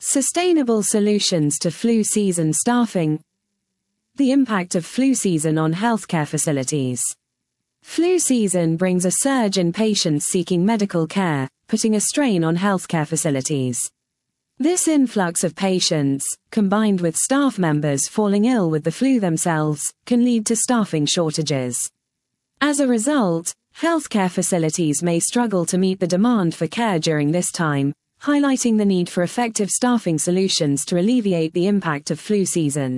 Sustainable solutions to flu season staffing. The impact of flu season on healthcare facilities. Flu season brings a surge in patients seeking medical care, putting a strain on healthcare facilities. This influx of patients, combined with staff members falling ill with the flu themselves, can lead to staffing shortages. As a result, healthcare facilities may struggle to meet the demand for care during this time, highlighting the need for effective staffing solutions to alleviate the impact of flu season.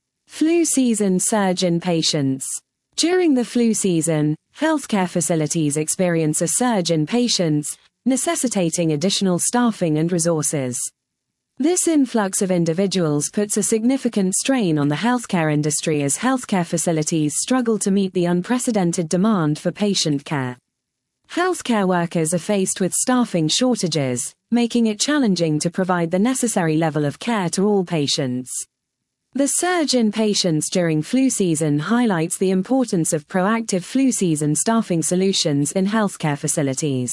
Flu season surge in patients. During the flu season, healthcare facilities experience a surge in patients, necessitating additional staffing and resources. This influx of individuals puts a significant strain on the healthcare industry as healthcare facilities struggle to meet the unprecedented demand for patient care. Healthcare workers are faced with staffing shortages, making it challenging to provide the necessary level of care to all patients. The surge in patients during flu season highlights the importance of proactive flu season staffing solutions in healthcare facilities.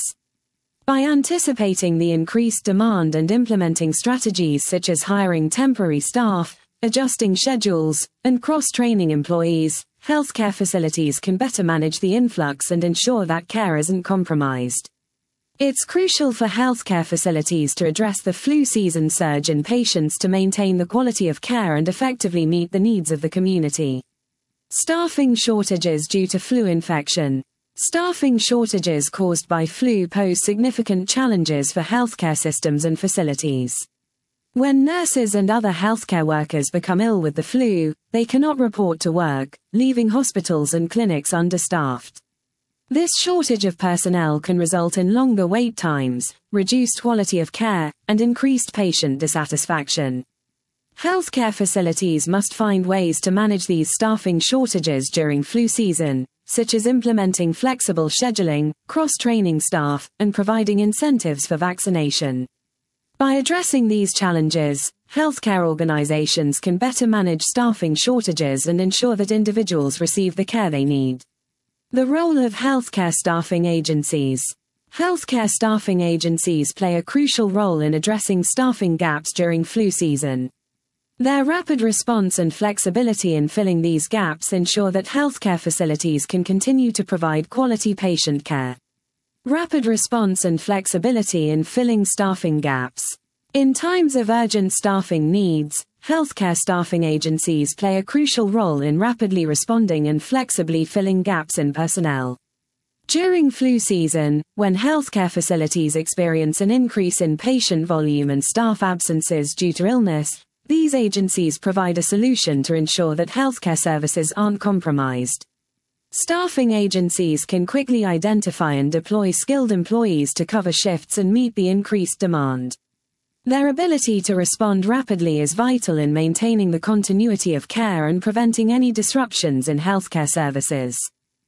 By anticipating the increased demand and implementing strategies such as hiring temporary staff, adjusting schedules, and cross-training employees, healthcare facilities can better manage the influx and ensure that care isn't compromised. It's crucial for healthcare facilities to address the flu season surge in patients to maintain the quality of care and effectively meet the needs of the community. Staffing shortages due to flu infection. Staffing shortages caused by flu pose significant challenges for healthcare systems and facilities. When nurses and other healthcare workers become ill with the flu, they cannot report to work, leaving hospitals and clinics understaffed. This shortage of personnel can result in longer wait times, reduced quality of care, and increased patient dissatisfaction. Healthcare facilities must find ways to manage these staffing shortages during flu season, such as implementing flexible scheduling, cross-training staff, and providing incentives for vaccination. By addressing these challenges, healthcare organizations can better manage staffing shortages and ensure that individuals receive the care they need. The role of healthcare staffing agencies. Healthcare staffing agencies play a crucial role in addressing staffing gaps during flu season. Their rapid response and flexibility in filling these gaps ensure that healthcare facilities can continue to provide quality patient care. Rapid response and flexibility in filling staffing gaps. In times of urgent staffing needs, healthcare staffing agencies play a crucial role in rapidly responding and flexibly filling gaps in personnel. During flu season, when healthcare facilities experience an increase in patient volume and staff absences due to illness, these agencies provide a solution to ensure that healthcare services aren't compromised. Staffing agencies can quickly identify and deploy skilled employees to cover shifts and meet the increased demand. Their ability to respond rapidly is vital in maintaining the continuity of care and preventing any disruptions in healthcare services.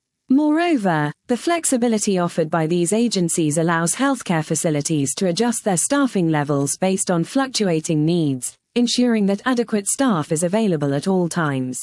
Moreover, the flexibility offered by these agencies allows healthcare facilities to adjust their staffing levels based on fluctuating needs, ensuring that adequate staff is available at all times.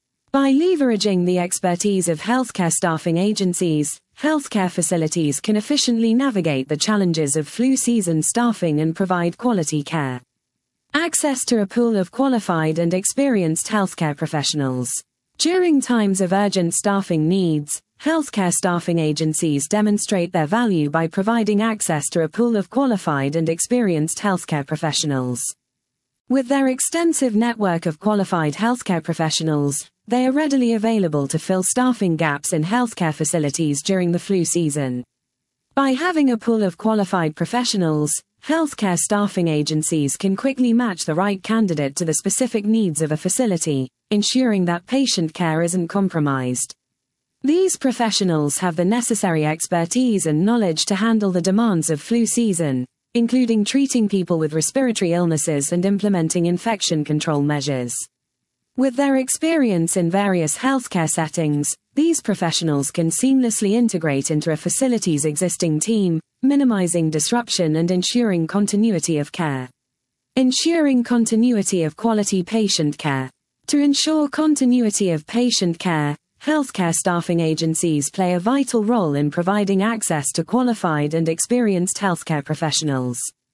By leveraging the expertise of healthcare staffing agencies, healthcare facilities can efficiently navigate the challenges of flu season staffing and provide quality care. Access to a pool of qualified and experienced healthcare professionals. During times of urgent staffing needs, healthcare staffing agencies demonstrate their value by providing access to a pool of qualified and experienced healthcare professionals. With their extensive network of qualified healthcare professionals, they are readily available to fill staffing gaps in healthcare facilities during the flu season. By having a pool of qualified professionals, healthcare staffing agencies can quickly match the right candidate to the specific needs of a facility, ensuring that patient care isn't compromised. These professionals have the necessary expertise and knowledge to handle the demands of flu season, including treating people with respiratory illnesses and implementing infection control measures. With their experience in various healthcare settings, these professionals can seamlessly integrate into a facility's existing team, minimizing disruption and ensuring continuity of care. Ensuring continuity of quality patient care. To ensure continuity of patient care, healthcare staffing agencies play a vital role in providing access to qualified and experienced healthcare professionals.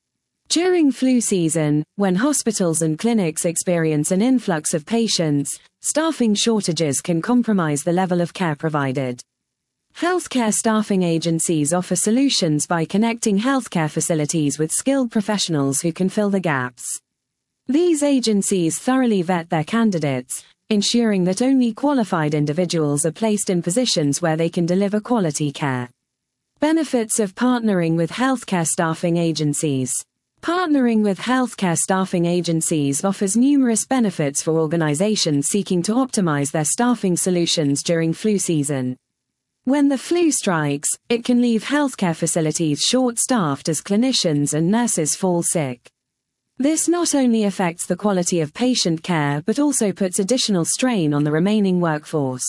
During flu season, when hospitals and clinics experience an influx of patients, staffing shortages can compromise the level of care provided. Healthcare staffing agencies offer solutions by connecting healthcare facilities with skilled professionals who can fill the gaps. These agencies thoroughly vet their candidates, ensuring that only qualified individuals are placed in positions where they can deliver quality care. Benefits of partnering with healthcare staffing agencies. Partnering with healthcare staffing agencies offers numerous benefits for organizations seeking to optimize their staffing solutions during flu season. When the flu strikes, it can leave healthcare facilities short-staffed as clinicians and nurses fall sick. This not only affects the quality of patient care but also puts additional strain on the remaining workforce.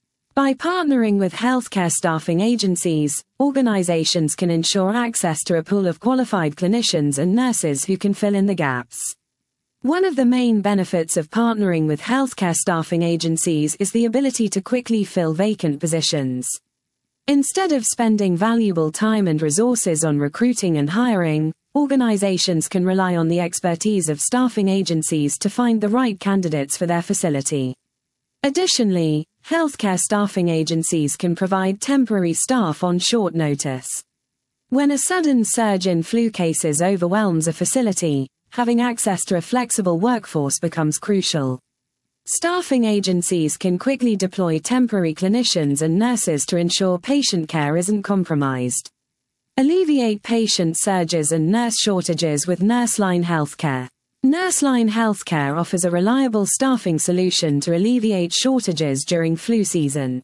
By partnering with healthcare staffing agencies, organizations can ensure access to a pool of qualified clinicians and nurses who can fill in the gaps. One of the main benefits of partnering with healthcare staffing agencies is the ability to quickly fill vacant positions. Instead of spending valuable time and resources on recruiting and hiring, organizations can rely on the expertise of staffing agencies to find the right candidates for their facility. Additionally, healthcare staffing agencies can provide temporary staff on short notice. When a sudden surge in flu cases overwhelms a facility, having access to a flexible workforce becomes crucial. Staffing agencies can quickly deploy temporary clinicians and nurses to ensure patient care isn't compromised. Alleviate patient surges and nurse shortages with NurseLine Healthcare. NurseLine Healthcare offers a reliable staffing solution to alleviate shortages during flu season.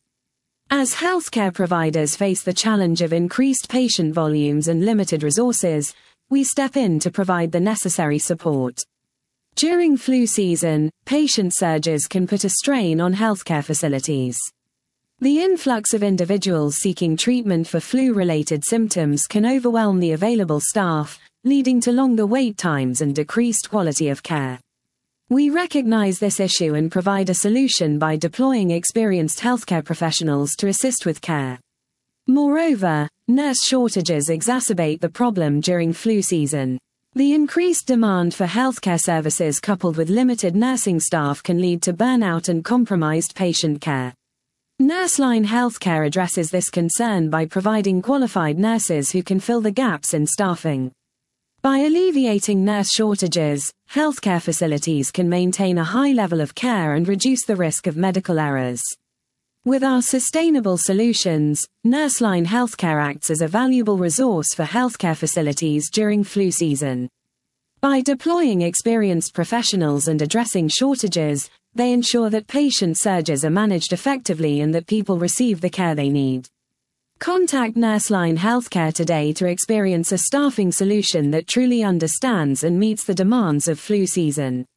As healthcare providers face the challenge of increased patient volumes and limited resources, we step in to provide the necessary support. During flu season, patient surges can put a strain on healthcare facilities. The influx of individuals seeking treatment for flu-related symptoms can overwhelm the available staff, leading to longer wait times and decreased quality of care. We recognize this issue and provide a solution by deploying experienced healthcare professionals to assist with care. Moreover, nurse shortages exacerbate the problem during flu season. The increased demand for healthcare services coupled with limited nursing staff can lead to burnout and compromised patient care. NurseLine Healthcare addresses this concern by providing qualified nurses who can fill the gaps in staffing. By alleviating nurse shortages, healthcare facilities can maintain a high level of care and reduce the risk of medical errors. With our sustainable solutions, NurseLine Healthcare acts as a valuable resource for healthcare facilities during flu season. By deploying experienced professionals and addressing shortages, they ensure that patient surges are managed effectively and that people receive the care they need. Contact NurseLine Healthcare today to experience a staffing solution that truly understands and meets the demands of flu season.